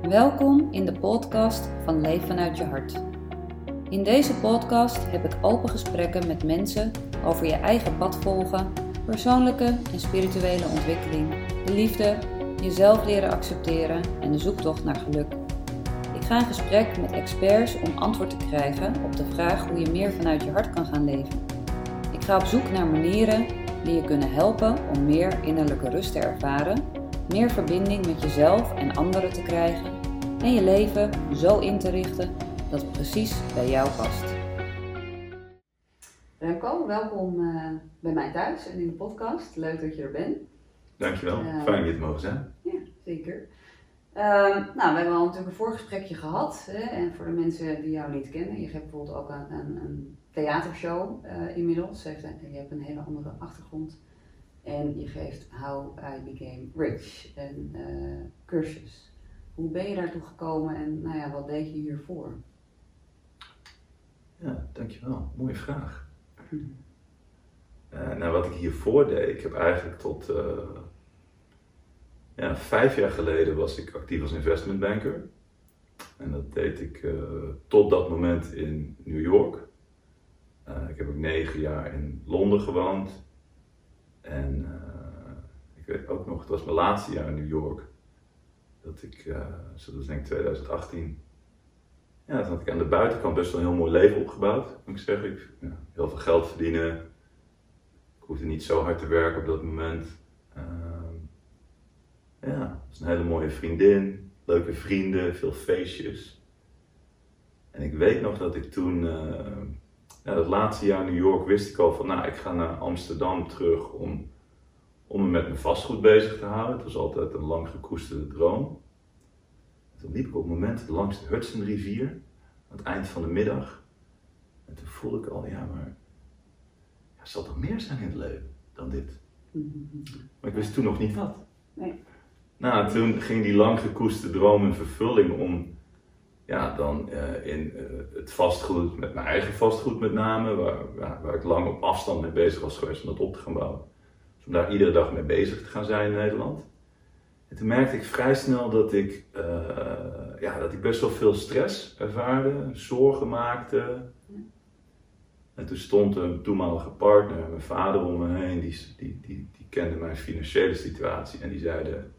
Welkom in de podcast van Leef vanuit je hart. In deze podcast heb ik open gesprekken met mensen over je eigen pad volgen, persoonlijke en spirituele ontwikkeling, de liefde, jezelf leren accepteren en de zoektocht naar geluk. Ik ga in gesprek met experts om antwoord te krijgen op de vraag hoe je meer vanuit je hart kan gaan leven. Ik ga op zoek naar manieren die je kunnen helpen om meer innerlijke rust te ervaren, meer verbinding met jezelf en anderen te krijgen en je leven zo in te richten dat het precies bij jou past. Remco, welkom bij mij thuis en in de podcast. Leuk dat je er bent. Dankjewel, fijn hier te mogen zijn. Ja, zeker. We hebben al natuurlijk een voorgesprekje gehad. Hè? En voor de mensen die jou niet kennen, je hebt bijvoorbeeld ook een theatershow inmiddels. Je hebt een hele andere achtergrond. En je geeft How I Became Rich, een cursus. Hoe ben je daartoe gekomen en wat deed je hiervoor? Ja, dankjewel. Mooie vraag. Wat ik hiervoor deed, ik heb eigenlijk tot 5 jaar geleden was ik actief als investmentbanker. En dat deed ik tot dat moment in New York. Ik heb ook 9 jaar in Londen gewoond. En ik weet ook nog, het was mijn laatste jaar in New York. Dat ik, dat was denk ik 2018. Ja, toen had ik aan de buitenkant best wel een heel mooi leven opgebouwd, moet ik zeggen. Heel veel geld verdienen. Ik hoefde niet zo hard te werken op dat moment. Het was een hele mooie vriendin, leuke vrienden, veel feestjes. En ik weet nog dat ik toen, dat laatste jaar in New York wist ik al van, ik ga naar Amsterdam terug om me met mijn vastgoed bezig te houden. Het was altijd een lang gekoesterde droom. En toen liep ik op het moment langs de Hudsonrivier, aan het eind van de middag. En toen voelde ik al, maar er zal toch meer zijn in het leven dan dit? Maar ik wist toen nog niet wat. Nee. Toen ging die lang gekoesterde droom in vervulling om in het vastgoed, met mijn eigen vastgoed met name, waar ik lang op afstand mee bezig was geweest om dat op te gaan bouwen. Dus om daar iedere dag mee bezig te gaan zijn in Nederland. En toen merkte ik vrij snel dat ik best wel veel stress ervaarde, zorgen maakte. En toen stond een toenmalige partner, mijn vader om me heen, die kende mijn financiële situatie en die zeiden,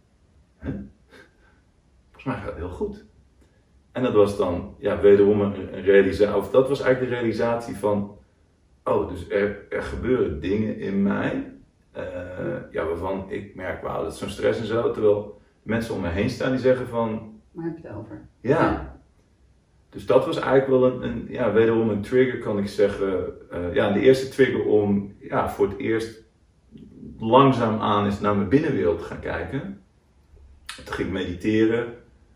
volgens mij gaat het heel goed. En dat was dan wederom een realisatie, of dat was eigenlijk de realisatie van, dus er gebeuren dingen in mij, waarvan ik merk, dat is zo'n stress en zo, terwijl mensen om me heen staan die zeggen van... Waar heb je het over? Ja. Dus dat was eigenlijk wel wederom een trigger, kan ik zeggen. De eerste trigger om voor het eerst langzaamaan eens naar mijn binnenwereld te gaan kijken. Toen ging ik mediteren.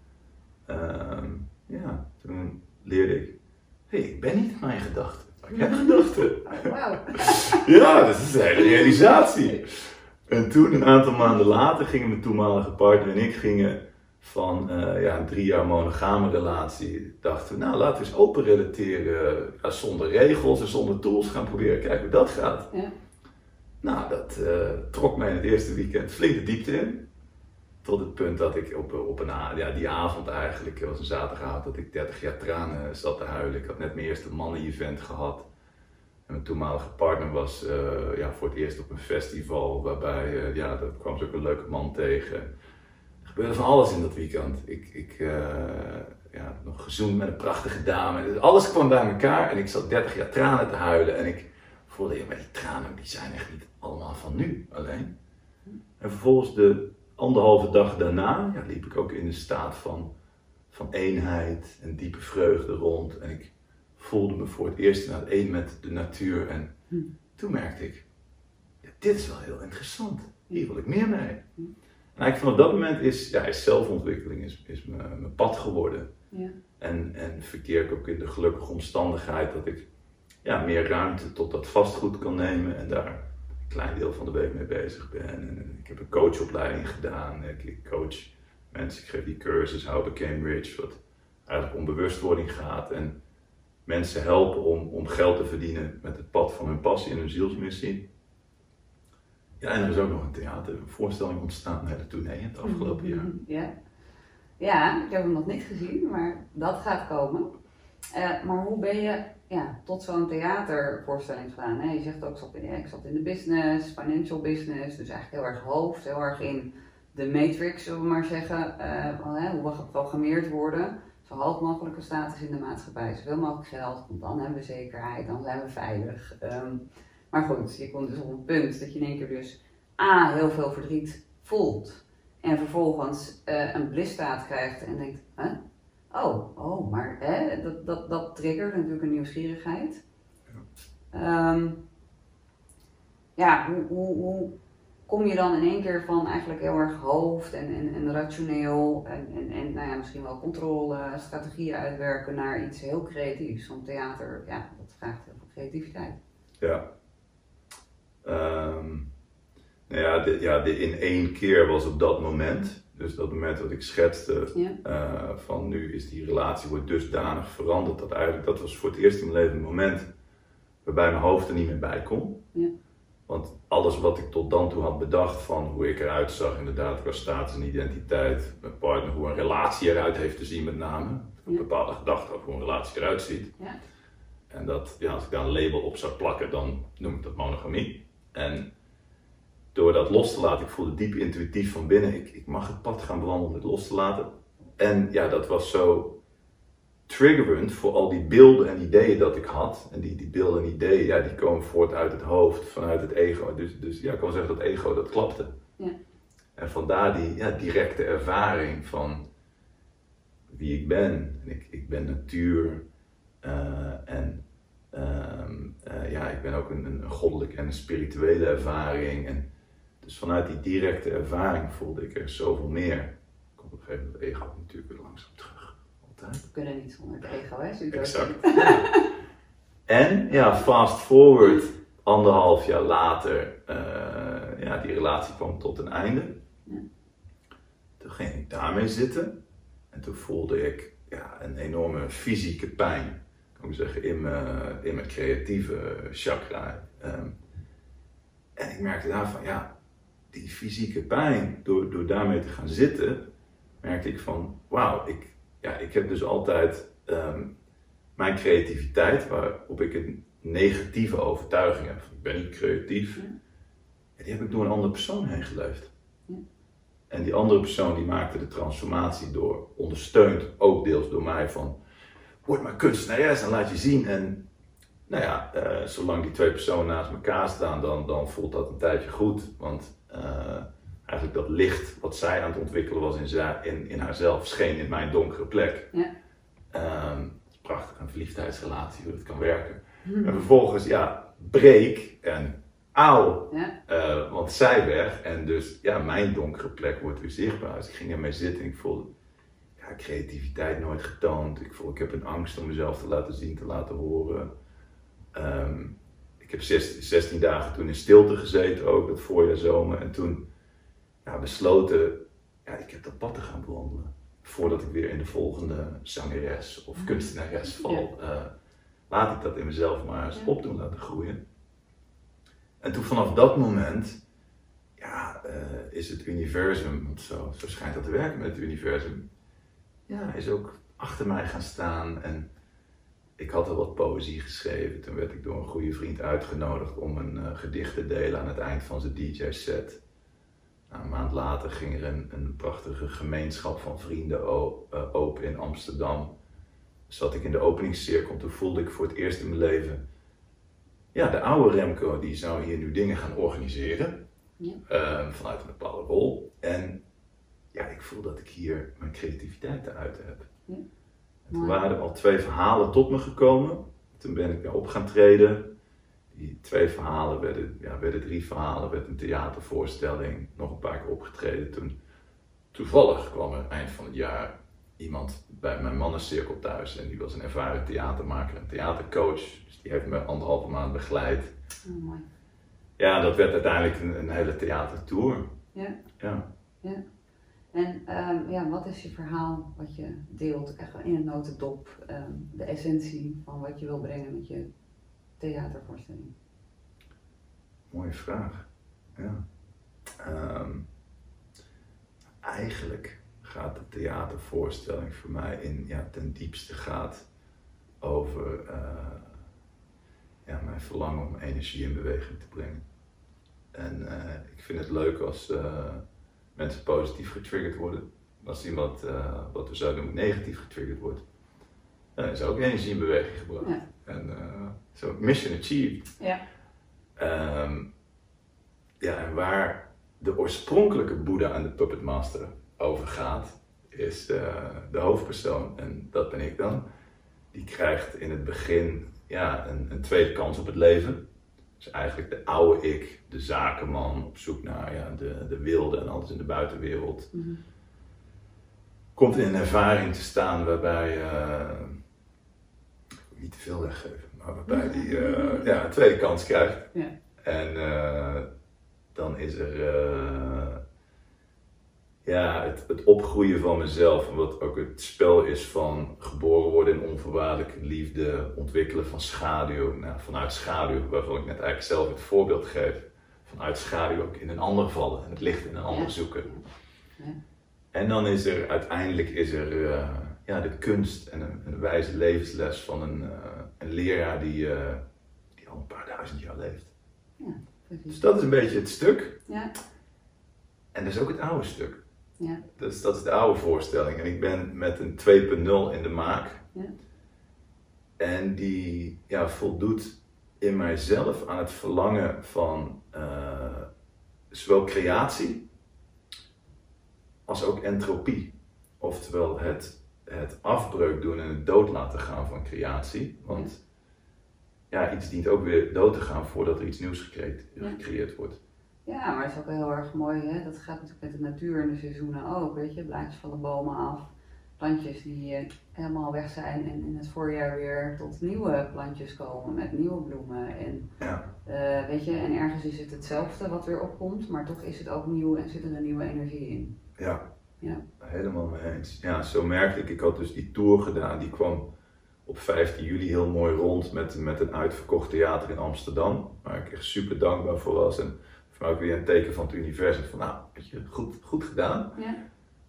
Toen leerde ik, ik ben niet mijn gedachten. Ik heb gedachten. Wauw. Ja, dat is een hele realisatie. En toen, een aantal maanden later, gingen mijn toenmalige partner en ik van een 3 jaar monogame relatie. Dachten we, laten we eens open relateren. Zonder regels en zonder tools gaan proberen kijken hoe dat gaat. Ja. Dat trok mij in het eerste weekend flink de diepte in. Tot het punt dat ik die avond eigenlijk, het was een zaterdagavond, dat ik 30 jaar tranen zat te huilen. Ik had net mijn eerste mannen-event gehad. En mijn toenmalige partner was voor het eerst op een festival, waarbij, daar kwam ze ook een leuke man tegen. Er gebeurde van alles in dat weekend. Ik nog gezoend met een prachtige dame. Dus alles kwam bij elkaar en ik zat 30 jaar tranen te huilen. En ik voelde, maar die tranen die zijn echt niet allemaal van nu alleen. En vervolgens de 1,5 dag daarna liep ik ook in een staat van eenheid en diepe vreugde rond. En ik voelde me voor het eerst één met de natuur. En toen merkte ik, dit is wel heel interessant. Hier wil ik meer mee. En eigenlijk vanaf dat moment is zelfontwikkeling is mijn pad geworden. Ja. En verkeer ik ook in de gelukkige omstandigheid dat ik meer ruimte tot dat vastgoed kan nemen en daar een klein deel van de week mee bezig ben. En ik heb een coachopleiding gedaan. Ik coach mensen, ik geef die cursus How I Became Rich, wat eigenlijk om bewustwording gaat en mensen helpen om geld te verdienen met het pad van hun passie en hun zielsmissie. Ja, en er is ook nog een theatervoorstelling ontstaan, een hele tournee in het afgelopen jaar. Ja. Ja, ik heb hem nog niet gezien, maar dat gaat komen. Maar hoe ben je tot zo'n theatervoorstelling gegaan? Hè? Je zegt ook, ik zat in de business, financial business, dus eigenlijk heel erg hoofd, heel erg in de matrix, zullen we maar zeggen. Hoe we geprogrammeerd worden, zo hoog mogelijke status in de maatschappij, zoveel mogelijk geld, want dan hebben we zekerheid, dan zijn we veilig. Maar goed, je komt dus op een punt dat je in één keer dus heel veel verdriet voelt. En vervolgens een blisstaat krijgt en denkt, maar dat triggert natuurlijk een nieuwsgierigheid. Hoe kom je dan in één keer van eigenlijk heel erg hoofd en rationeel en misschien wel controle, strategieën uitwerken naar iets heel creatiefs? Want theater, dat vraagt heel veel creativiteit. Ja. In één keer was op dat moment, dus dat moment wat ik schetste, van nu is die relatie wordt dusdanig veranderd, dat was voor het eerst in mijn leven een moment waarbij mijn hoofd er niet meer bij kon. Ja. Want alles wat ik tot dan toe had bedacht van hoe ik eruit zag, inderdaad qua status en identiteit, mijn partner, hoe een relatie eruit heeft te zien met name. Ik heb een bepaalde gedachte over hoe een relatie eruit ziet. Ja. En dat, als ik daar een label op zou plakken, dan noem ik dat monogamie. En door dat los te laten, ik voelde diep intuïtief van binnen, ik mag het pad gaan bewandelen om het los te laten. En dat was zo triggerend voor al die beelden en ideeën dat ik had. En die beelden en ideeën, die komen voort uit het hoofd, vanuit het ego. Dus ik kan zeggen dat ego, dat klapte. Ja. En vandaar die directe ervaring van wie ik ben. En ik ben natuur. Ik ben ook een goddelijke en een spirituele ervaring. En dus vanuit die directe ervaring voelde ik er zoveel meer. Komt op een gegeven moment het ego natuurlijk weer langzaam terug. Altijd. We kunnen niet zonder het ego, hè? Exact. En fast forward, 1,5 jaar later, die relatie kwam tot een einde. Ja. Toen ging ik daarmee zitten. En toen voelde ik een enorme fysieke pijn. Kan ik zeggen, in mijn creatieve chakra. En ik merkte daarvan, die fysieke pijn, door daarmee te gaan zitten, merkte ik van, wauw, ik heb dus altijd mijn creativiteit, waarop ik een negatieve overtuiging heb. Ik ben niet creatief. En die heb ik door een andere persoon heen geleefd. Ja. En die andere persoon die maakte de transformatie door, ondersteund ook deels door mij van, word maar kunstenares en laat je zien. En zolang die twee personen naast elkaar staan, dan voelt dat een tijdje goed. Want eigenlijk dat licht wat zij aan het ontwikkelen was in haarzelf, scheen in mijn donkere plek. Ja. Het is prachtig, een verliefdheidsrelatie, hoe dat kan werken. En vervolgens, breek en auw, want zij weg. En dus, mijn donkere plek wordt weer zichtbaar. Dus ik ging ermee zitten en ik voelde, creativiteit nooit getoond. Ik heb een angst om mezelf te laten zien, te laten horen. Ik heb 16 dagen toen in stilte gezeten, ook dat voorjaar, zomer. En toen besloten, ik heb dat pad te gaan bewandelen. Voordat ik weer in de volgende zangeres of kunstenares val. Laat ik dat in mezelf maar eens opdoen, laten groeien. En toen vanaf dat moment, is het universum, want zo schijnt dat te werken met het universum, is ook achter mij gaan staan. En ik had al wat poëzie geschreven. Toen werd ik door een goede vriend uitgenodigd om een gedicht te delen aan het eind van zijn DJ-set. Een maand later ging er een prachtige gemeenschap van vrienden open in Amsterdam. Zat ik in de openingscirkel, toen voelde ik voor het eerst in mijn leven, de oude Remco die zou hier nu dingen gaan organiseren. Ja. Vanuit een bepaalde rol. En ik voel dat ik hier mijn creativiteit te uiten heb. Ja. En toen waren er al 2 verhalen tot me gekomen. Toen ben ik daarop gaan treden. Die 2 verhalen werden 3 verhalen, werd een theatervoorstelling, nog een paar keer opgetreden. Toen toevallig kwam er eind van het jaar iemand bij mijn mannencirkel thuis en die was een ervaren theatermaker, een theatercoach. Dus die heeft me 1,5 maand begeleid. Oh, mooi. Ja, dat werd uiteindelijk een hele theatertour. Ja. Ja. En wat is je verhaal wat je deelt, echt in een notendop, de essentie van wat je wil brengen met je theatervoorstelling? Mooie vraag. Ja. Eigenlijk gaat de theatervoorstelling voor mij ten diepste gaat over mijn verlangen om energie in beweging te brengen. En ik vind het leuk als mensen positief getriggerd worden. Als iemand, wat we zouden noemen, negatief getriggerd wordt, dan is ook energie in beweging gebracht. Ja. En zo, mission achieved. Ja. En waar de oorspronkelijke Boeddha en de Puppet Master over gaat, is de hoofdpersoon, en dat ben ik dan. Die krijgt in het begin een tweede kans op het leven. Dus eigenlijk de oude ik, de zakenman, op zoek naar de wilde en alles in de buitenwereld. Mm-hmm. Komt in een ervaring te staan waarbij, ik wil niet te veel weggeven, maar waarbij die een tweede kans krijgt. Ja. En dan is er het opgroeien van mezelf, wat ook het spel is van geboren worden in onvoorwaardelijke liefde, ontwikkelen van schaduw, vanuit schaduw, waarvan ik net eigenlijk zelf het voorbeeld geef, vanuit schaduw ook in een ander vallen en het licht in een ander zoeken. Ja. En dan is er uiteindelijk de kunst en een wijze levensles van een leraar die al een paar duizend jaar leeft. Ja, dus dat is een beetje het stuk. Ja. En dat is ook het oude stuk. Ja. Dus dat is de oude voorstelling. En ik ben met een 2.0 in de maak. Ja. En die voldoet in mijzelf aan het verlangen van zowel creatie als ook entropie. Oftewel het afbreuk doen en het dood laten gaan van creatie. Want iets dient ook weer dood te gaan voordat er iets nieuws gecreëerd wordt. Ja, maar het is ook heel erg mooi, hè? Dat gaat natuurlijk met de natuur en de seizoenen ook, weet je. Blaadjes van de bomen af, plantjes die helemaal weg zijn en in het voorjaar weer tot nieuwe plantjes komen met nieuwe bloemen. En, weet je, en ergens is het hetzelfde wat weer opkomt, maar toch is het ook nieuw en zit er een nieuwe energie in. Ja, helemaal mee eens. Ja, zo merkte ik had dus die tour gedaan, die kwam op 15 juli heel mooi rond met een uitverkocht theater in Amsterdam, waar ik echt super dankbaar voor was. En voor mij ook weer een teken van het universum van weet je, goed gedaan. Ja.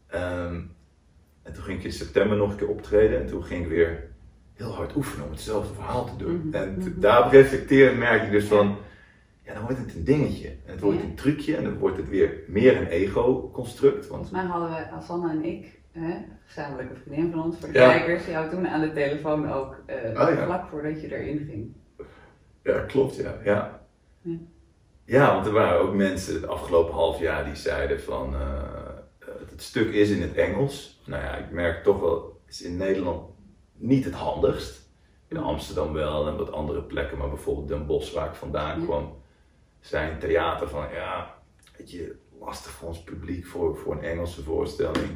En toen ging ik in september nog een keer optreden en toen ging ik weer heel hard oefenen om hetzelfde verhaal te doen. Mm-hmm. En daarop reflecteren merk ik dus van, dan wordt het een dingetje. En het wordt een trucje en dan wordt het weer meer een ego-construct. Volgens mij hadden we, Sanne en ik, gezamenlijke vriendin van ons, voor de kijkers, jou toen aan de telefoon ook, vlak voordat je erin ging. Ja, klopt, ja. Ja, want er waren ook mensen het afgelopen half jaar die zeiden van het stuk is in het Engels. Ik merk toch wel, is in Nederland niet het handigst. In Amsterdam wel en wat andere plekken, maar bijvoorbeeld Den Bosch waar ik vandaan kwam, zijn theater van weet je, lastig voor ons publiek voor een Engelse voorstelling.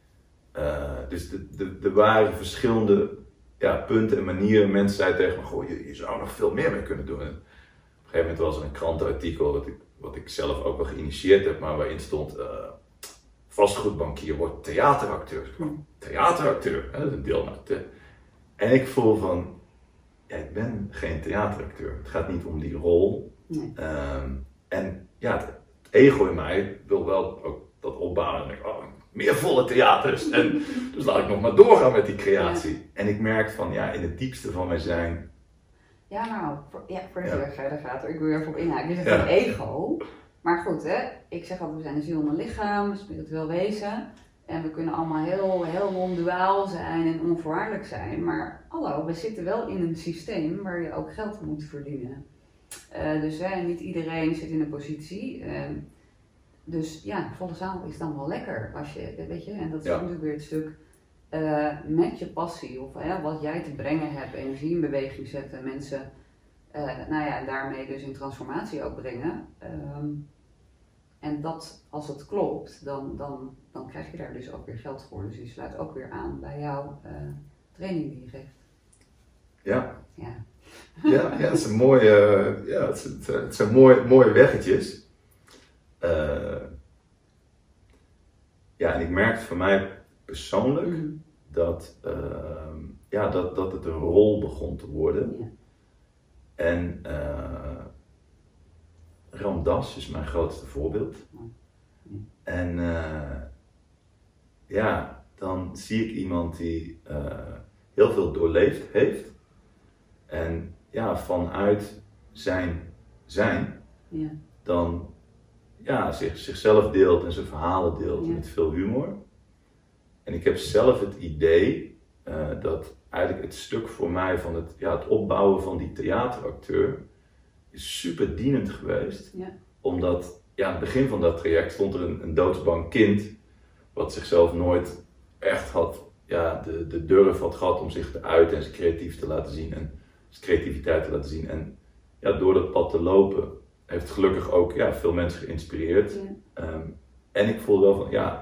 Dus er waren verschillende punten en manieren. Mensen zeiden tegen me, goh, je zou nog veel meer mee kunnen doen. En op een gegeven moment was er een krantenartikel wat ik zelf ook wel geïnitieerd heb, maar waarin stond vastgoedbankier wordt theateracteur. Theateracteur, dat is een deel naar En ik voel van, ik ben geen theateracteur. Het gaat niet om die rol. Nee. En het ego in mij wil wel ook dat opbouwen. En ik meer volle theaters. En dus laat ik nog maar doorgaan met die creatie. Ja. En ik merk van, in het diepste van mijn zijn. Ja, nou, voordat je verder gaat, ik wil er even op inhaken. Je zegt een ego. Maar goed, ik zeg altijd, we zijn een ziel en een lichaam, een spiritueel wezen. En we kunnen allemaal heel non-duaal zijn en onvoorwaardelijk zijn. Maar hallo, we zitten wel in een systeem waar je ook geld moet verdienen. Dus niet iedereen zit in een positie. Dus volle zaal is dan wel lekker. Als je, weet je, en dat is natuurlijk weer het stuk met je passie. Of wat jij te brengen hebt, energie in beweging zetten. Mensen, daarmee dus in transformatie ook brengen. En dat, als het klopt, dan krijg je daar dus ook weer geld voor. Dus je sluit ook weer aan bij jouw training die je geeft. Ja. Het is een mooie, het zijn mooie weggetjes. En ik merkte voor mij persoonlijk dat het een rol begon te worden. Ja. En Ram Dass is mijn grootste voorbeeld. En dan zie ik iemand die heel veel doorleefd heeft. En vanuit zijn dan zichzelf deelt en zijn verhalen deelt met veel humor. En ik heb zelf het idee dat eigenlijk het stuk voor mij van het opbouwen van die theateracteur is super dienend geweest. Ja. Omdat aan het begin van dat traject stond er een doodsbang kind wat zichzelf nooit echt had, de durf had gehad om zich te uiten en zijn creatief te laten zien en zijn creativiteit te laten zien. En door dat pad te lopen heeft het gelukkig ook veel mensen geïnspireerd. Ja. En ik voel wel van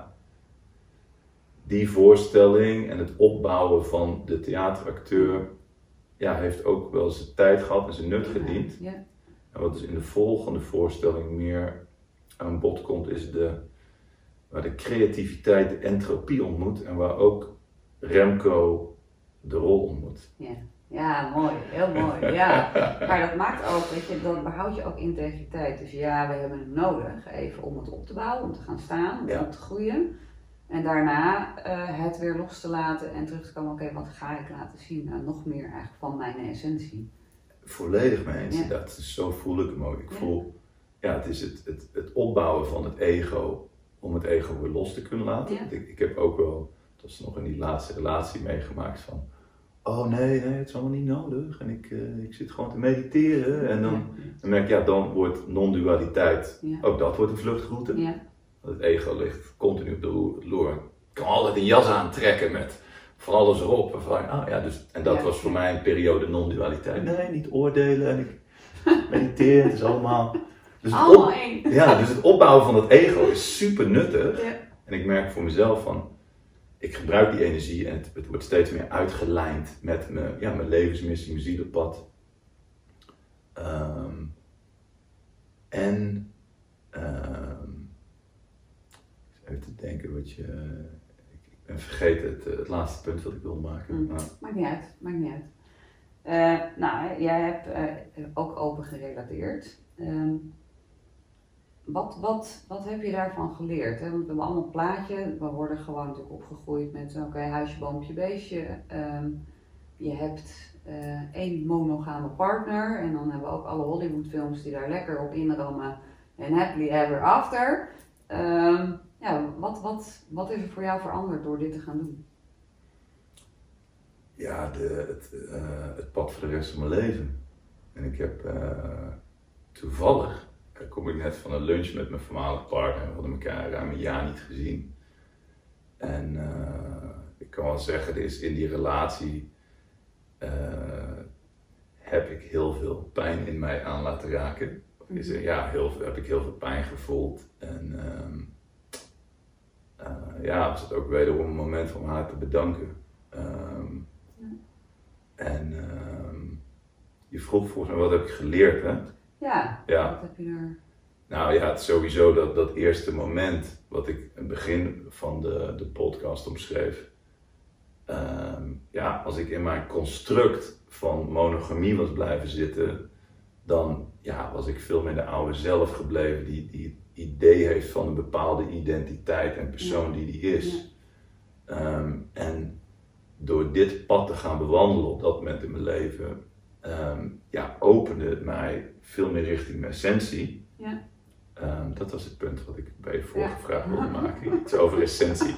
die voorstelling en het opbouwen van de theateracteur heeft ook wel zijn tijd gehad en zijn nut gediend. Ja. En wat dus in de volgende voorstelling meer aan bod komt, is waar de creativiteit de entropie ontmoet en waar ook Remco de rol ontmoet. Ja, mooi, heel mooi. Ja. Maar dat maakt ook, dan behoud je ook integriteit. Dus we hebben het nodig even om het op te bouwen, om te gaan staan, om op te groeien. En daarna het weer los te laten en terug te komen, oké, wat ga ik laten zien? Nou, nog meer eigenlijk van mijn essentie. Volledig mee eens. Ja. Zo voel ik hem ook. Ik voel, het is het opbouwen van het ego, om het ego weer los te kunnen laten. Ja. Ik heb ook wel, dat is nog in die laatste relatie meegemaakt van, oh nee, het is allemaal niet nodig. En ik zit gewoon te mediteren. En dan merk ik, dan wordt non-dualiteit, ook dat wordt een vluchtroute. Ja. Het ego ligt continu op de loer. Ik kan altijd een jas aantrekken met van alles erop. En dat was voor mij een periode non-dualiteit. Nee, niet oordelen en ik mediteer, het is allemaal... Dus het opbouwen van het ego is super nuttig. Ja. En ik merk voor mezelf van, ik gebruik die energie en het wordt steeds meer uitgelijnd met mijn levensmissie, mijn zielenpad. Even te denken ik ben vergeten het laatste punt wat ik wil maken. Maakt niet uit. Jij hebt ook open gerelateerd. Wat heb je daarvan geleerd? Hè? Want we hebben allemaal een plaatje, we worden gewoon natuurlijk opgegroeid met huisje, boompje, beestje. Je hebt 1 monogame partner en dan hebben we ook alle Hollywoodfilms die daar lekker op inrammen en happily ever after. Wat is er voor jou veranderd door dit te gaan doen? Ja, het pad voor de rest van mijn leven. En ik heb toevallig, kom ik net van een lunch met mijn voormalige partner. We hadden elkaar ruim een jaar niet gezien. En ik kan wel zeggen, er is in die relatie heb ik heel veel pijn in mij aan laten raken. Heb ik heel veel pijn gevoeld. En was het ook wederom een moment om haar te bedanken. Je vroeg volgens mij, wat heb ik geleerd, hè? Ja. Wat heb je er... Nou ja, het is sowieso dat eerste moment wat ik in het begin van de podcast omschreef. Als ik in mijn construct van monogamie was blijven zitten, dan was ik veel meer de oude zelf gebleven die idee heeft van een bepaalde identiteit en persoon die is. En door dit pad te gaan bewandelen op dat moment in mijn leven, opende het mij veel meer richting mijn essentie. Ja. Dat was het punt wat ik bij je vorige vraag wilde maken. Iets over essentie.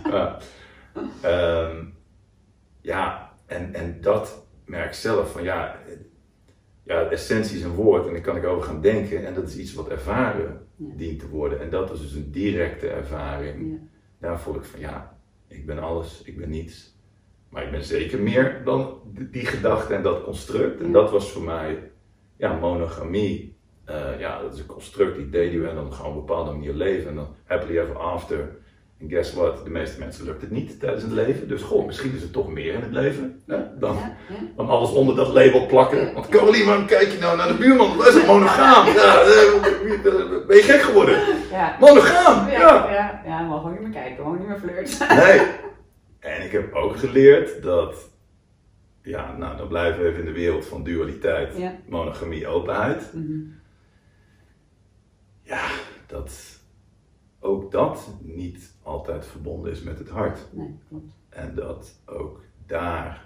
En dat merk ik zelf van essentie is een woord en daar kan ik over gaan denken en dat is iets wat ervaren dient te worden. En dat was dus een directe ervaring. Ja. Daar voel ik van ik ben alles, ik ben niets. Maar ik ben zeker meer dan die gedachte en dat construct. En dat was voor mij, monogamie. Dat is een construct, idee die we dan gewoon op een bepaalde manier leven. En dan happily ever after. En guess what? De meeste mensen lukt het niet tijdens het leven. Dus misschien is er toch meer in het leven. Dan alles onder dat label plakken. Want Caroline, kijk je nou naar de buurman? Dat is een monogaam. Ben je gek geworden? Ja. Monogaam! Ja, we mogen niet meer kijken. We mogen niet meer flirten. Nee. En ik heb ook geleerd dat, dan blijven we even in de wereld van dualiteit, monogamie, openheid. Mm-hmm. ook dat niet altijd verbonden is met het hart. Nee, klopt. En dat ook daar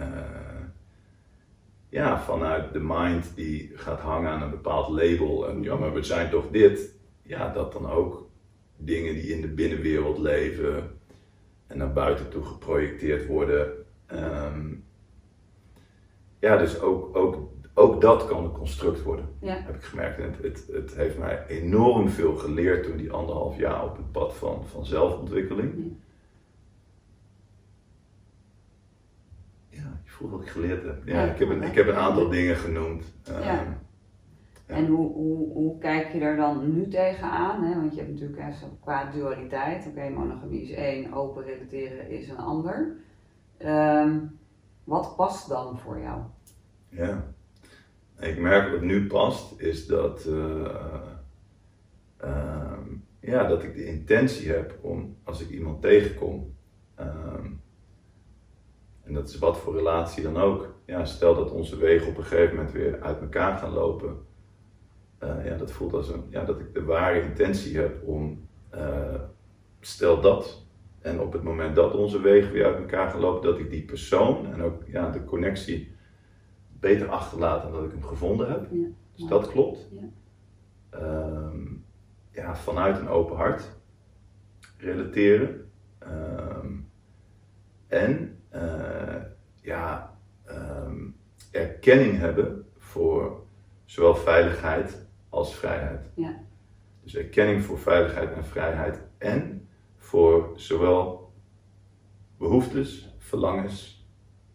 vanuit de mind die gaat hangen aan een bepaald label en ja, maar we zijn toch dit, ja, dat dan ook dingen die in de binnenwereld leven en naar buiten toe geprojecteerd worden. Dus ook dat kan een construct worden, heb ik gemerkt. En het heeft mij enorm veel geleerd toen die 1,5 jaar op het pad van zelfontwikkeling. Ja, je voelt wat ik geleerd heb. Ja, ik heb een aantal dingen genoemd. En hoe kijk je er dan nu tegenaan? Hè? Want je hebt natuurlijk qua dualiteit. Oké, monogamie is één, open relateren is een ander. Wat past dan voor jou? Ja, ik merk wat nu past is dat dat ik de intentie heb om, als ik iemand tegenkom, en dat is wat voor relatie dan ook, stel dat onze wegen op een gegeven moment weer uit elkaar gaan lopen, dat voelt als dat ik de ware intentie heb om, stel dat, en op het moment dat onze wegen weer uit elkaar gaan lopen, dat ik die persoon en ook de connectie beter achterlaat dan dat ik hem gevonden heb. Ja. Dus dat klopt. Ja. Vanuit een open hart relateren. Erkenning hebben voor zowel veiligheid als vrijheid. Ja. Dus erkenning voor veiligheid en vrijheid en voor zowel behoeftes, verlangens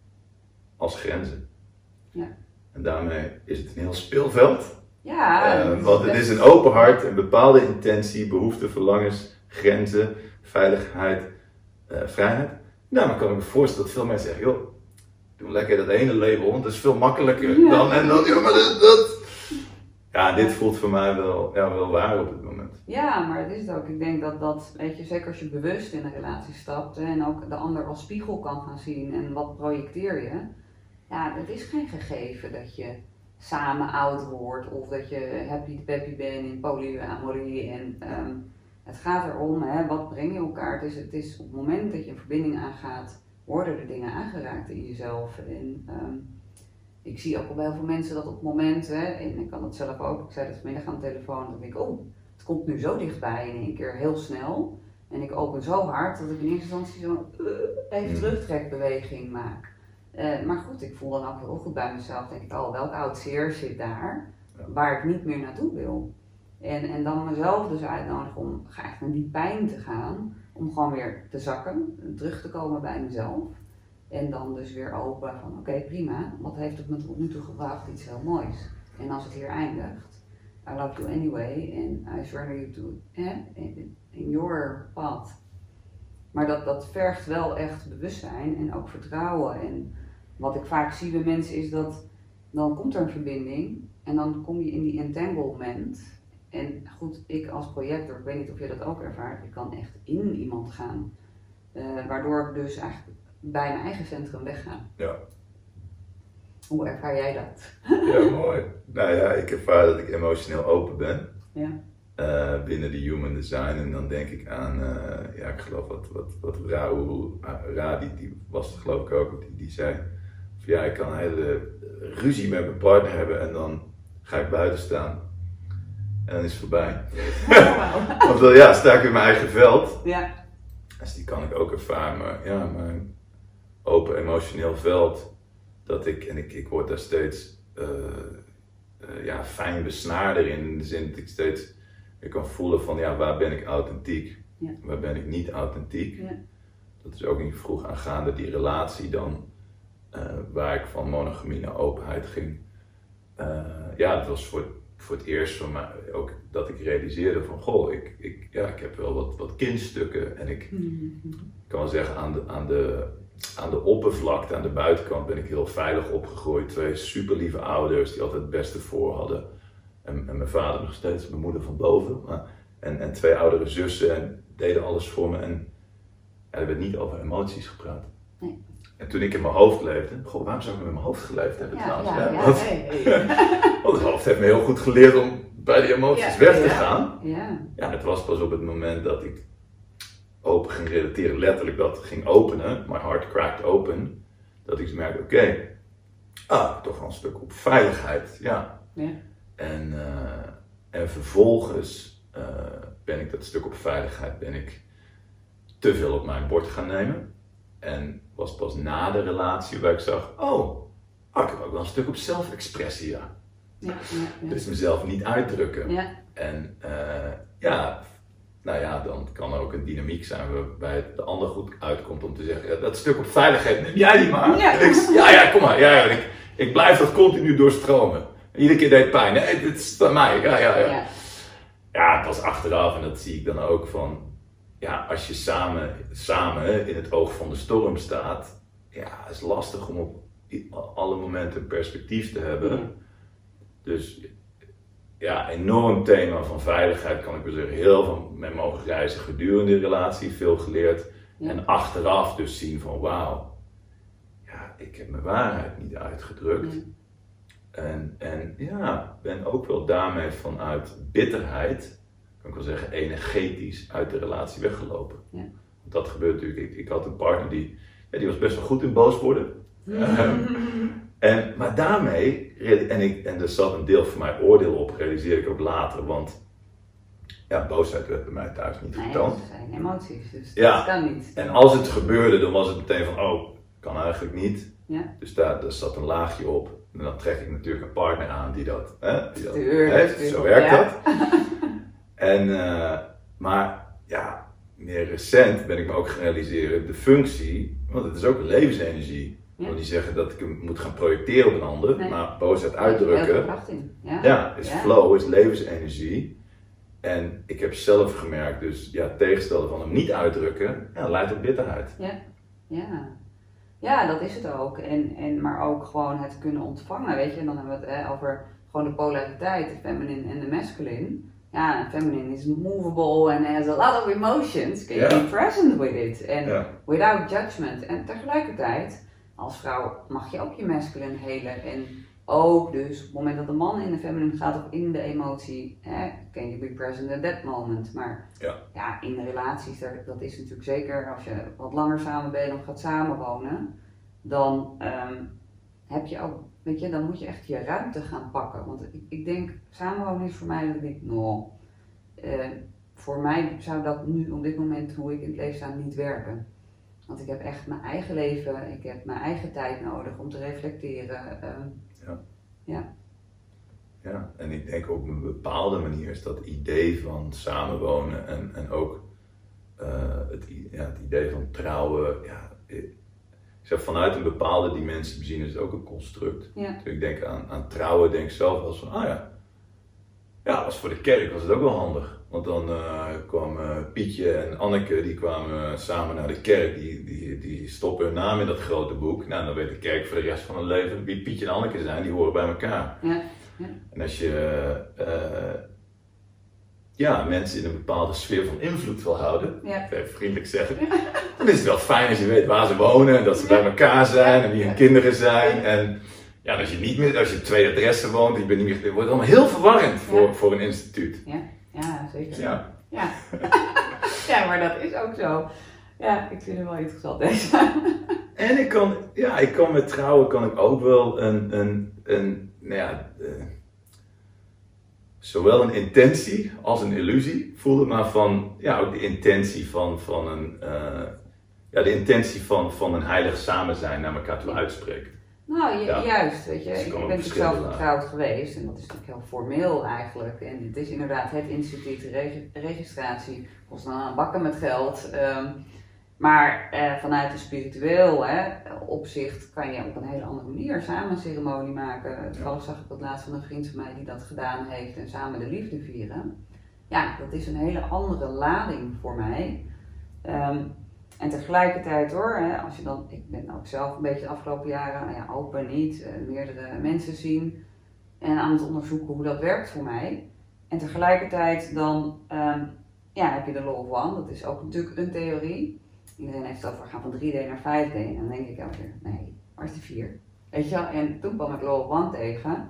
als grenzen. Ja. En daarmee is het een heel speelveld. Ja, want het is een open hart, een bepaalde intentie, behoeften, verlangens, grenzen, veiligheid, vrijheid. Nou, dan kan ik me voorstellen dat veel mensen zeggen, joh, doe lekker dat ene label, want dat is veel makkelijker dan en dan. Ja, maar dat. Ja, dit voelt voor mij wel waar op het moment. Ja, maar het is het ook. Ik denk dat weet je, zeker als je bewust in een relatie stapt en ook de ander als spiegel kan gaan zien en wat projecteer je. Ja, het is geen gegeven dat je samen oud wordt of dat je happy bent in polyamorie. En het gaat erom, wat breng je elkaar? Het is op het moment dat je een verbinding aangaat, worden er dingen aangeraakt in jezelf. En ik zie ook al bij heel veel mensen dat op het moment, en ik kan dat zelf ook, ik zei dat vanmiddag aan de telefoon, dat ik denk, het komt nu zo dichtbij in één keer heel snel. En ik open zo hard dat ik in eerste instantie zo'n even terugtrekbeweging maak. Maar goed, ik voel dan ook heel goed bij mezelf, denk ik, welk oud zeer zit daar, waar ik niet meer naartoe wil. En dan mezelf dus uitnodigen om echt naar die pijn te gaan, om gewoon weer te zakken, terug te komen bij mezelf. En dan dus weer open van oké, prima, wat heeft het me tot nu toe gebracht? Iets heel moois. En als het hier eindigt, I love you anyway and I surrender you to in your path. Maar dat vergt wel echt bewustzijn en ook vertrouwen. En wat ik vaak zie bij mensen is dat dan komt er een verbinding en dan kom je in die entanglement. En goed, ik als projector, ik weet niet of je dat ook ervaart, ik kan echt in iemand gaan. Waardoor ik dus eigenlijk bij mijn eigen centrum wegga. Ja. Hoe ervaar jij dat? Ja, mooi. Nou ja, ik ervaar dat ik emotioneel open ben. Ja. Binnen de human design. En dan denk ik aan, ik geloof wat Ra, die was het geloof ik ook, die zei, van, ik kan een hele ruzie met mijn partner hebben en dan ga ik buiten staan. En dan is het voorbij. Wow. Want dan sta ik in mijn eigen veld. Ja. Dus die kan ik ook ervaren, maar mijn open emotioneel veld, dat ik word daar steeds fijn besnaarder in de zin dat ik steeds kan voelen van waar ben ik authentiek, waar ben ik niet authentiek. Ja. Dat is ook niet vroeg aangaande die relatie dan, waar ik van monogamie naar openheid ging. Dat was voor het eerst voor mij ook dat ik realiseerde van ik heb wel wat kindstukken en ik kan wel zeggen aan de oppervlakte, aan de buitenkant ben ik heel veilig opgegroeid. 2 super lieve ouders die altijd het beste voor hadden. En mijn vader nog steeds, mijn moeder van boven. En 2 oudere zussen en deden alles voor me. En er werd niet over emoties gepraat. Nee. En toen ik in mijn hoofd leefde, waarom zou ik met mijn hoofd geleefd hebben trouwens? Want het hoofd heeft me heel goed geleerd om bij die emoties weg te gaan. Ja. Ja, het was pas op het moment dat ik open ging relateren, letterlijk dat ging openen, my heart cracked open, dat ik merkte, oké, toch wel een stuk op veiligheid, ja. En vervolgens ben ik dat stuk op veiligheid, ben ik te veel op mijn bord gaan nemen. En was pas na de relatie waar ik zag, ik heb ook wel een stuk op zelfexpressie, ja. Dus mezelf niet uitdrukken. Ja. En dan kan er ook een dynamiek zijn waarbij het de ander goed uitkomt om te zeggen, dat stuk op veiligheid, neem jij die maar. Ja. Kom maar. Ja, ik blijf dat continu doorstromen. Iedere keer deed het pijn. Nee, dit is bij mij. Ja. Ja, het was achteraf en dat zie ik dan ook van, ja, als je samen in het oog van de storm staat, ja, het is lastig om op alle momenten perspectief te hebben. Ja. Dus ja, enorm thema van veiligheid kan ik wel zeggen. Heel veel mee mogen reizen gedurende de relatie, veel geleerd. Ja. En achteraf dus zien van wauw, ja, ik heb mijn waarheid niet uitgedrukt. Ja. En ben ook wel daarmee vanuit bitterheid, kan ik wel zeggen, energetisch uit de relatie weggelopen. Ja. Want dat gebeurt natuurlijk. Ik had een partner die was best wel goed in boos worden. Maar daarmee, en er zat een deel van mijn oordeel op, realiseer ik ook later, want ja, boosheid werd bij mij thuis niet getoond. Dat zijn emoties, dus dat kan niet. En als het gebeurde, dan was het meteen van, kan eigenlijk niet. Ja. Dus daar zat een laagje op. En dan trek ik natuurlijk een partner aan die dat heeft. Zo werkt dat. Maar ja, meer recent ben ik me ook gaan realiseren, de functie, want het is ook een levensenergie. Ik wil niet zeggen dat ik hem moet gaan projecteren op een ander, maar boosheid uitdrukken. Is flow, is levensenergie. En ik heb zelf gemerkt, dus tegenstellen van hem niet uitdrukken, leidt tot bitterheid. Ja, dat is het ook. Maar ook gewoon het kunnen ontvangen, weet je. En dan hebben we het over gewoon de polariteit, de feminine en de masculine. Ja, feminine is movable and has a lot of emotions. Can you be present with it? And without judgment. En tegelijkertijd, als vrouw mag je ook je masculine helen. En ook dus op het moment dat de man in de feminine gaat of in de emotie, can you be present at that moment. Maar in de relaties, dat is natuurlijk zeker als je wat langer samen bent of gaat samenwonen, dan heb je ook, weet je, dan moet je echt je ruimte gaan pakken. Want ik denk, samenwonen is voor mij dat ik denk, voor mij zou dat nu op dit moment, hoe ik in het leven sta, niet werken. Want ik heb echt mijn eigen leven, ik heb mijn eigen tijd nodig om te reflecteren. Ja, en ik denk op een bepaalde manier is dat idee van samenwonen en ook het idee van trouwen, ik zeg vanuit een bepaalde dimensie bezien is het ook een construct. Ja. Toen ik denk aan trouwen, denk ik zelf wel eens van, was voor de kerk was het ook wel handig. Want dan kwamen Pietje en Anneke, die kwamen samen naar de kerk, die stoppen hun naam in dat grote boek. Nou, dan weet de kerk voor de rest van hun leven wie Pietje en Anneke zijn, die horen bij elkaar. Ja. En als je mensen in een bepaalde sfeer van invloed wil houden, even vriendelijk zeggen, dan is het wel fijn als je weet waar ze wonen en dat ze bij elkaar zijn en wie hun kinderen zijn. En als je 2 adressen woont, je bent niet meer, het wordt allemaal heel verwarrend voor een instituut. Ja, zeker. Ja, maar dat is ook zo. Ja, ik vind het wel interessant deze. En ik kan met trouwen ook wel zowel een intentie als een illusie voelen, maar van ook de intentie de intentie van een heilig samen zijn naar elkaar toe uitspreekt. Nou, juist, weet je, ik ben natuurlijk zelf getrouwd geweest en dat is natuurlijk heel formeel eigenlijk. En het is inderdaad het instituut, de registratie, kost dan bakken met geld. Maar vanuit een spiritueel opzicht kan je op een hele andere manier samen een ceremonie maken. Toevallig zag ik dat laatst van een vriend van mij die dat gedaan heeft en samen de liefde vieren. Ja, dat is een hele andere lading voor mij. En tegelijkertijd als je dan, ik ben ook zelf een beetje de afgelopen jaren, open niet, meerdere mensen zien en aan het onderzoeken hoe dat werkt voor mij. En tegelijkertijd dan heb je de Law of One, dat is ook natuurlijk een theorie. Iedereen heeft het over gaan van 3D naar 5D en dan denk ik elke keer, nee, waar is die 4? Weet je wel? En toen kwam ik Law of One tegen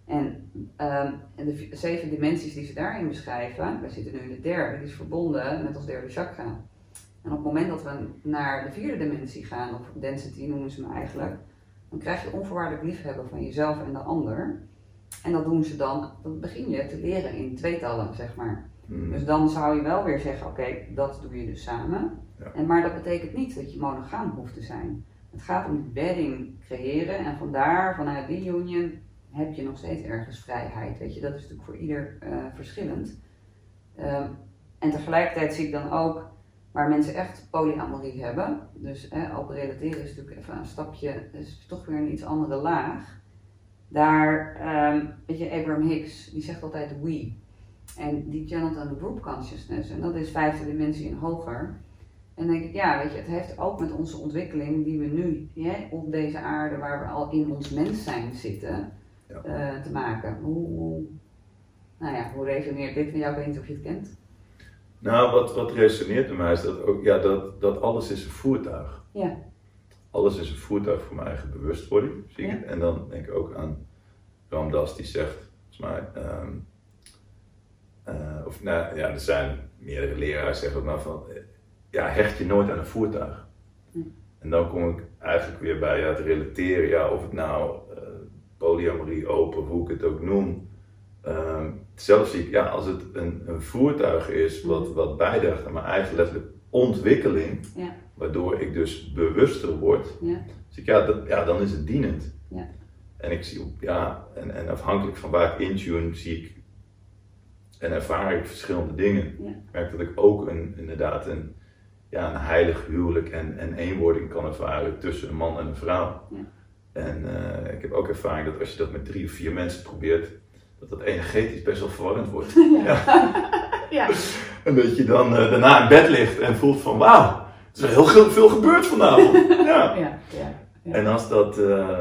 En de 7 dimensies die ze daarin beschrijven, wij zitten nu in de 3e, die is verbonden met ons 3e chakra. En op het moment dat we naar de 4e dimensie gaan, of density noemen ze me eigenlijk, dan krijg je onvoorwaardelijk liefhebben van jezelf en de ander. En dat doen ze dan, dat begin je te leren in tweetallen, zeg maar. Dus dan zou je wel weer zeggen, oké, dat doe je dus samen. Ja. Maar dat betekent niet dat je monogaam hoeft te zijn. Het gaat om die bedding creëren en vanuit die union heb je nog steeds ergens vrijheid. Weet je, dat is natuurlijk voor ieder verschillend. En tegelijkertijd zie ik dan ook waar mensen echt polyamorie hebben. Dus open relateren is natuurlijk even een stapje, is toch weer een iets andere laag. Daar, weet je, Abraham Hicks, die zegt altijd we. En die channelt aan de group consciousness. En dat is 5e dimensie en hoger. En dan denk ik, ja, weet je, het heeft ook met onze ontwikkeling die we nu op deze aarde, waar we al in ons mens zijn zitten, te maken. Hoe resoneert dit van jou? Ik weet niet of je het kent. Nou, wat resoneert bij mij is dat ook, dat alles is een voertuig. Ja. Alles is een voertuig voor mijn eigen bewustwording, zie ik. En dan denk ik ook aan Ram Dass die zegt, volgens mij, er zijn meerdere leraars zeggen ook maar van, hecht je nooit aan een voertuig. En dan kom ik eigenlijk weer bij het relateren, of het nou polyamorie, open, hoe ik het ook noem. Zelf zie ik, als het een voertuig is wat bijdraagt aan mijn eigen letterlijke ontwikkeling, waardoor ik dus bewuster word, dus dan is het dienend. Ja. En ik zie, en afhankelijk van waar ik intune, zie ik en ervaar ik verschillende dingen. Ja. Ik merk dat ik ook inderdaad een heilig huwelijk en eenwording kan ervaren tussen een man en een vrouw. Ja. En ik heb ook ervaring dat als je dat met 3 of 4 mensen probeert, dat energetisch best wel verwarrend wordt. Ja. En dat je dan daarna in bed ligt en voelt van wauw, er is heel veel gebeurd vanavond. Ja. En als dat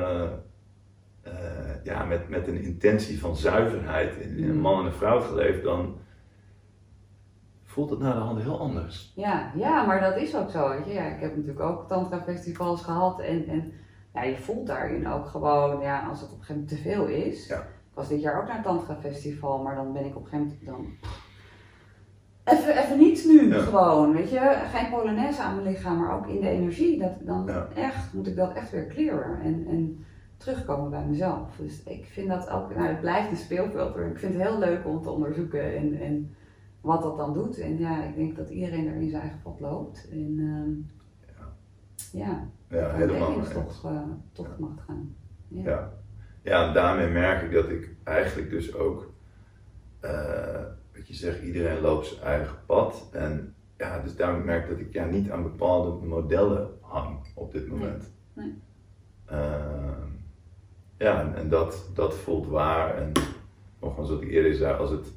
met een intentie van zuiverheid in een man en een vrouw geleefd, dan voelt het naar de hand heel anders. Ja, maar dat is ook zo. Weet je? Ik heb natuurlijk ook tantra festivals gehad en je voelt daarin ook gewoon, als het op een gegeven moment te veel is. Ja. Ik was dit jaar ook naar een tantra festival, maar dan ben ik op een gegeven moment even niet nu gewoon, weet je. Geen polonaise aan mijn lichaam, maar ook in de energie. Moet ik dat echt weer clearen en terugkomen bij mezelf. Dus ik vind dat ook, het blijft een speelveld. Ik vind het heel leuk om te onderzoeken en wat dat dan doet. En ik denk dat iedereen er in zijn eigen pad loopt. En helemaal toch mag gaan. Ja, en daarmee merk ik dat ik eigenlijk dus ook, wat je zegt, iedereen loopt zijn eigen pad. En dus daarmee merk ik dat ik niet aan bepaalde modellen hang op dit moment. Nee. En dat voelt waar. En nogmaals wat ik eerder zei, als het,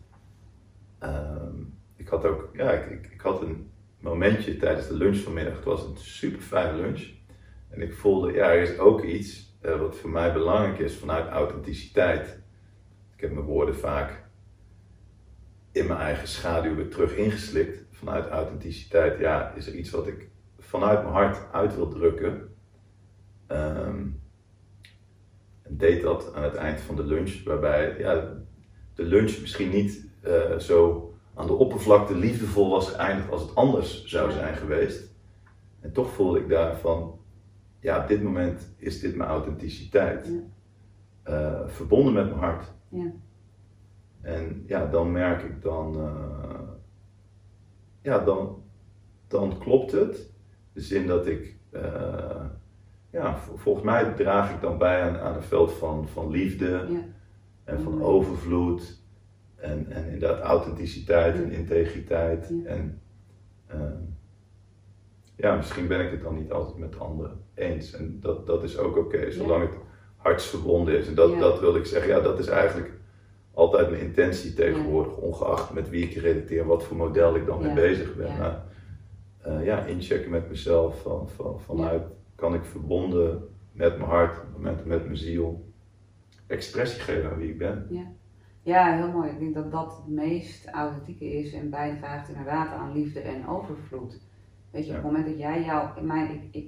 ik had ook, ik had een momentje tijdens de lunch vanmiddag. Het was een super fijne lunch. En ik voelde, er is ook iets wat voor mij belangrijk is vanuit authenticiteit. Ik heb mijn woorden vaak in mijn eigen schaduw weer terug ingeslikt. Vanuit authenticiteit, is er iets wat ik vanuit mijn hart uit wil drukken. En deed dat aan het eind van de lunch, waarbij de lunch misschien niet zo aan de oppervlakte liefdevol was geëindigd als het anders zou zijn geweest. En toch voelde ik daarvan, op dit moment is dit mijn authenticiteit. Verbonden met mijn hart. Ja. En dan merk ik dan klopt het. De zin dat ik, volgens mij draag ik dan bij aan een veld van liefde en van overvloed. En inderdaad authenticiteit en integriteit. En misschien ben ik het dan niet altijd met anderen eens. En dat is ook oké, zolang het hartsverbonden is. En dat wilde ik zeggen, dat is eigenlijk altijd mijn intentie tegenwoordig, ongeacht met wie ik relateer, wat voor model ik dan mee bezig ben. Maar inchecken met mezelf, vanuit kan ik verbonden met mijn hart, met mijn ziel, expressie geven aan wie ik ben. Ja, heel mooi. Ik denk dat dat het meest authentieke is en bijdraagt inderdaad aan liefde en overvloed. Weet je, op het moment dat jij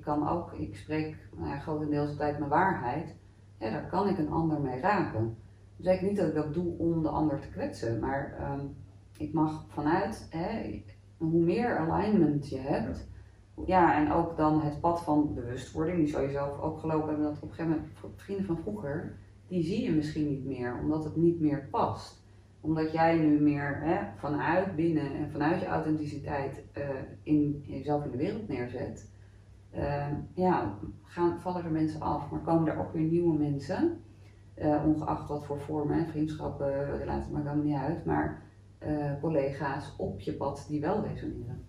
ik spreek grotendeels altijd mijn waarheid, daar kan ik een ander mee raken. Zeker niet dat ik dat doe om de ander te kwetsen, maar ik mag vanuit, hoe meer alignment je hebt, en ook dan het pad van bewustwording, die zou je zelf ook gelopen hebben, dat op een gegeven moment vrienden van vroeger, die zie je misschien niet meer, omdat het niet meer past. Omdat jij nu meer vanuit binnen en vanuit je authenticiteit jezelf in de wereld neerzet, vallen er mensen af, maar komen er ook weer nieuwe mensen, ongeacht wat voor vormen, vriendschappen, relaties, maakt allemaal niet uit, maar collega's op je pad die wel resoneren.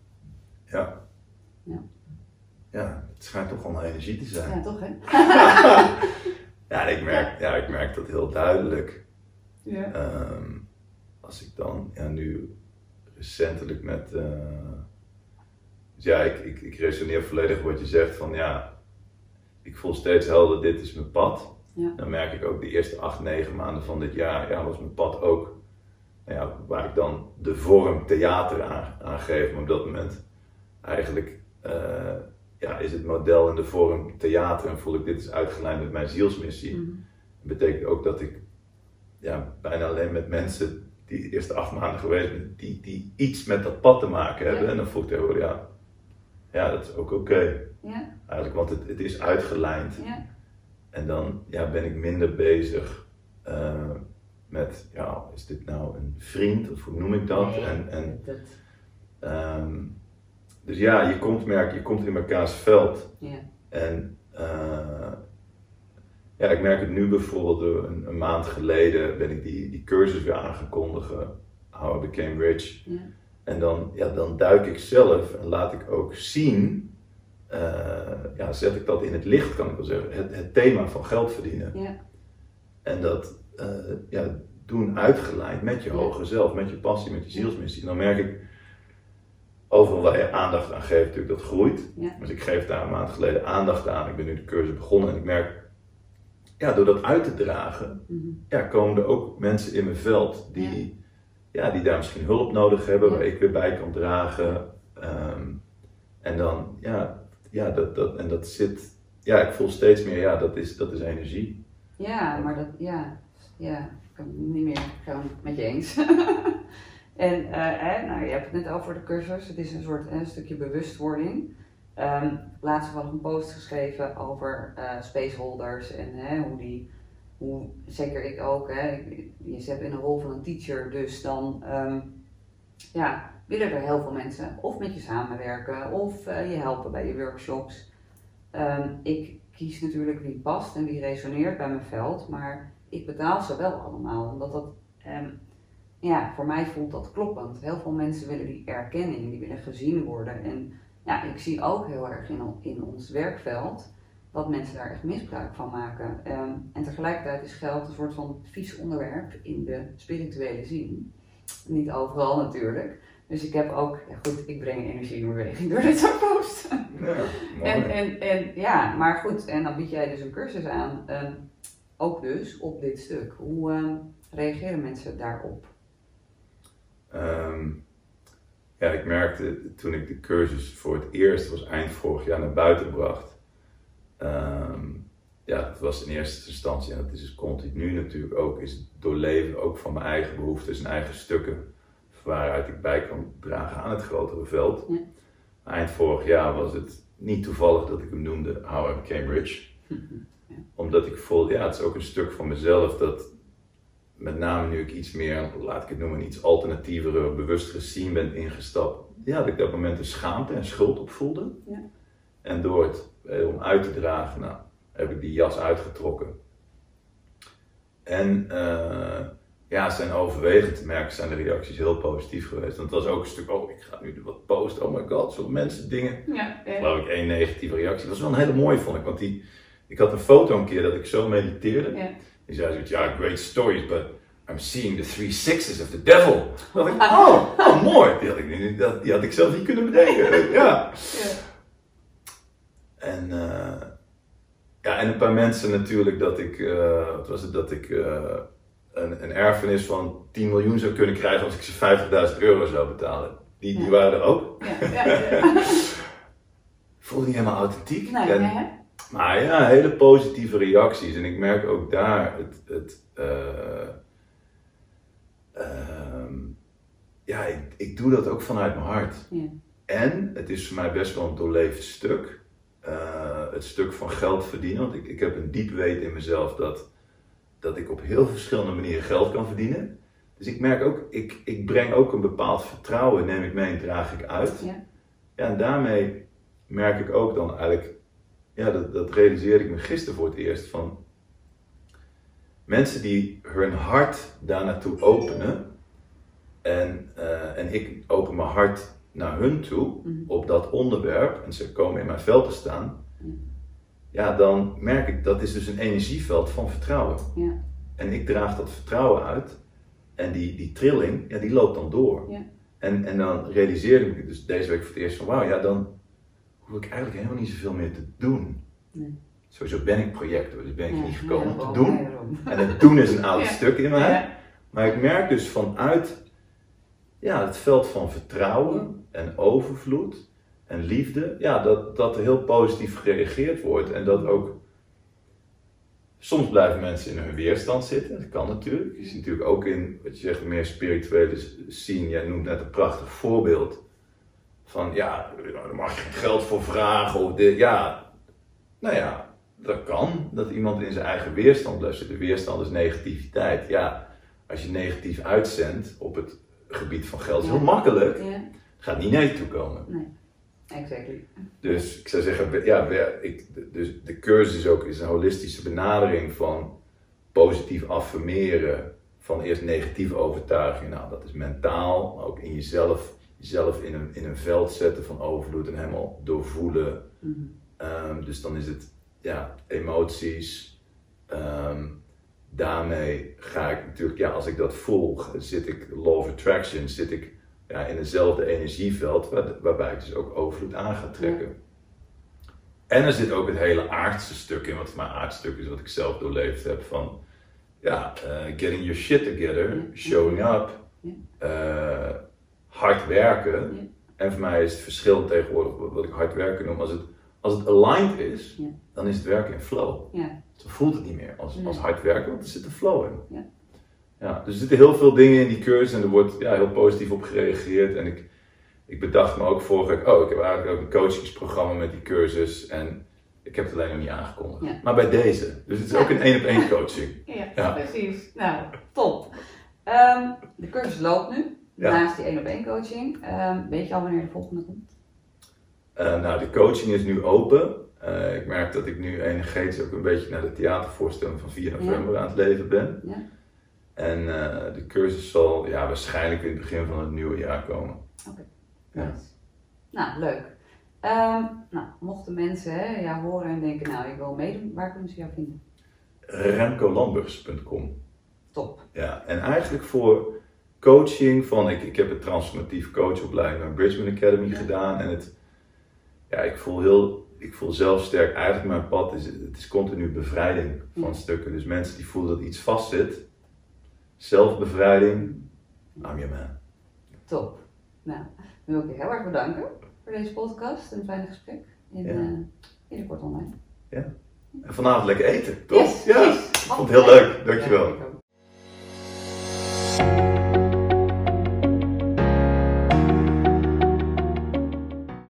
Ja, het schijnt toch wel een energie te zijn. Ja, toch hè? Ik merk dat heel duidelijk. Ja. Als ik dan nu recentelijk met... ik resoneer volledig wat je zegt van ik voel steeds helder, dit is mijn pad. Ja. Dan merk ik ook de eerste 8-9 maanden van dit jaar, was mijn pad ook, waar ik dan de vorm theater aan geef. Maar op dat moment eigenlijk is het model en de vorm theater en voel ik dit is uitgelijnd met mijn zielsmissie. Mm-hmm. Dat betekent ook dat ik bijna alleen met mensen die de eerste 8 maanden geweest zijn, die iets met dat pad te maken hebben. En dan voel ik tegenwoordig, dat is ook oké. Ja. Eigenlijk, want het is uitgelijnd. Ja. En dan ben ik minder bezig met, is dit nou een vriend of hoe noem ik dat? Dus je komt in elkaars veld. Ja. En ik merk het nu bijvoorbeeld, een maand geleden ben ik die cursus weer aan gaan kondigen, How I Became Rich. Ja. En dan duik ik zelf en laat ik ook zien, zet ik dat in het licht, kan ik wel zeggen, het thema van geld verdienen. Ja. En dat doen uitgelijnd met je hoger zelf, met je passie, met je zielsmissie. En dan merk ik, overal waar je aandacht aan geeft, natuurlijk dat groeit. Ja. Dus ik geef daar een maand geleden aandacht aan, ik ben nu de cursus begonnen en ik merk, door dat uit te dragen, Mm-hmm. komen er ook mensen in mijn veld die daar misschien hulp nodig hebben, waar ik weer bij kan dragen. En dan, dat zit, ik voel steeds meer, dat is energie. Ja, maar dat, ik ben het niet meer gewoon met je eens. En je hebt het net over de cursus, het is een soort stukje bewustwording. Laatst wel een post geschreven over spaceholders en hoe zeker ik ook, je zit in een rol van een teacher, dus dan willen er heel veel mensen of met je samenwerken of je helpen bij je workshops. Ik kies natuurlijk wie past en wie resoneert bij mijn veld, maar ik betaal ze wel allemaal, omdat dat, voor mij voelt dat kloppend. Heel veel mensen willen die erkenning, die willen gezien worden en ik zie ook heel erg in ons werkveld dat mensen daar echt misbruik van maken. En tegelijkertijd is geld een soort van vies onderwerp in de spirituele zin. Niet overal natuurlijk. Dus ik heb ook, ik breng energie in beweging door dit soort posts. Ja, maar goed, en dan bied jij dus een cursus aan, ook dus op dit stuk. Hoe reageren mensen daarop? Ik merkte toen ik de cursus voor het eerst, was eind vorig jaar, naar buiten bracht. Het was in eerste instantie, en dat is dus continu natuurlijk ook, is het doorleven ook van mijn eigen behoeftes en eigen stukken, waaruit ik bij kan dragen aan het grotere veld. Ja. Eind vorig jaar was het niet toevallig dat ik hem noemde How I Became Rich. Ja. Omdat ik voelde, het is ook een stuk van mezelf dat, met name nu ik iets meer, laat ik het noemen, iets alternatievere, bewustere scene ben ingestapt, dat ik dat moment de schaamte en schuld op voelde. Ja. En door het om uit te dragen, heb ik die jas uitgetrokken. En zijn overwegend te merken, zijn de reacties heel positief geweest. Want het was ook een stuk, ik ga nu wat posten, oh my god, zullen mensen dingen. Geloof ik 1 negatieve reactie. Dat was wel een hele mooie, vond ik, want ik had een foto een keer dat ik zo mediteerde. Ja. Die zei zoiets, great stories, but I'm seeing the 3 sixes of the devil. Dan dacht ik, mooi. Die had ik zelf niet kunnen bedenken. Ja. En een paar mensen natuurlijk dat ik, een erfenis van 10 miljoen zou kunnen krijgen als ik ze €50.000 zou betalen. Die waren er ook. Ja. Voelde niet helemaal authentiek. Nee. Maar ja, hele positieve reacties. En ik merk ook daar ik doe dat ook vanuit mijn hart. Ja. En het is voor mij best wel een doorleefd stuk. Het stuk van geld verdienen. Want ik heb een diep weten in mezelf dat ik op heel verschillende manieren geld kan verdienen. Dus ik merk ook, ik breng ook een bepaald vertrouwen, neem ik mee en draag ik uit. Ja. Ja, en daarmee merk ik ook dan eigenlijk, ja, dat realiseerde ik me gisteren voor het eerst, van mensen die hun hart daar naartoe openen en ik open mijn hart naar hun toe op dat onderwerp en ze komen in mijn veld te staan, ja, dan merk ik dat is dus een energieveld van vertrouwen. Ja. En ik draag dat vertrouwen uit en die trilling, ja, die loopt dan door. Ja. En dan realiseerde ik me dus deze week voor het eerst van wauw, ja, dan hoef ik eigenlijk helemaal niet zoveel meer te doen. Nee. Sowieso ben ik projector, dus ben ik niet gekomen om te Ja, doen. En het doen is een oud stuk in mij. Ja. Maar ik merk dus vanuit het veld van vertrouwen en overvloed en liefde, ja, dat er heel positief gereageerd wordt. En dat ook, soms blijven mensen in hun weerstand zitten, dat kan natuurlijk. Je ziet natuurlijk ook in, wat je zegt, een meer spirituele scene, jij noemt net een prachtig voorbeeld. Van ja, daar mag je geen geld voor vragen of dit, ja. Nou ja, dat kan, dat iemand in zijn eigen weerstand blijft zitten. Weerstand is negativiteit. Ja, als je negatief uitzendt op het gebied van geld, is heel makkelijk. Ja. Gaat niet naar je toe komen. Nee, exactly. Dus ik zou zeggen, ja, dus de cursus is een holistische benadering van positief affirmeren van eerst negatieve overtuigingen. Nou, dat is mentaal, maar ook in jezelf in een veld zetten van overvloed en helemaal doorvoelen. Dus dan is het emoties. Daarmee ga ik natuurlijk, ja, als ik dat voel, zit ik, law of attraction, zit ik in hetzelfde energieveld waarbij ik dus ook overvloed aan ga trekken. Ja. En er zit ook het hele aardse stuk in, wat voor mij aardstuk is, wat ik zelf doorleefd heb, van getting your shit together, showing up, hard werken. Ja. En voor mij is het verschil tegenwoordig wat ik hard werken noem, als het aligned is, dan is het werken in flow. Ja. Dan voelt het niet meer als hard werken, want er zit een flow in. Ja. Ja, dus er zitten heel veel dingen in die cursus en er wordt heel positief op gereageerd. En ik bedacht me ook vorige week, ik heb eigenlijk ook een coachingsprogramma met die cursus en ik heb het alleen nog niet aangekondigd. Ja. Maar bij deze, dus het is ook een 1-op-1 coaching. Ja, precies. Nou, top. De cursus loopt nu, naast die 1-op-1 coaching. Weet je al wanneer de volgende komt? De coaching is nu open. Ik merk dat ik nu energetisch ook een beetje naar de theatervoorstelling van 4 november aan het leven ben. Ja. En de cursus zal waarschijnlijk in het begin van het nieuwe jaar komen. Oké. Ja. Nou, leuk. Mochten mensen jou horen en denken, ik wil meedoen, waar kunnen ze jou vinden? remcolamburgs.com. Top. Ja, en eigenlijk voor coaching van, ik heb een transformatief coachopleiding bij Bridgman Academy gedaan en ik voel zelf sterk, eigenlijk mijn pad het is continu bevrijding van stukken. Dus mensen die voelen dat iets vastzit, zelfbevrijding, I'm your man. Top. Nou, dan wil ik je heel erg bedanken voor deze podcast, een fijne gesprek. En binnenkort online. Ja. En vanavond lekker eten, toch? Yes, ja, yes. Ik vond het heel leuk, dankjewel.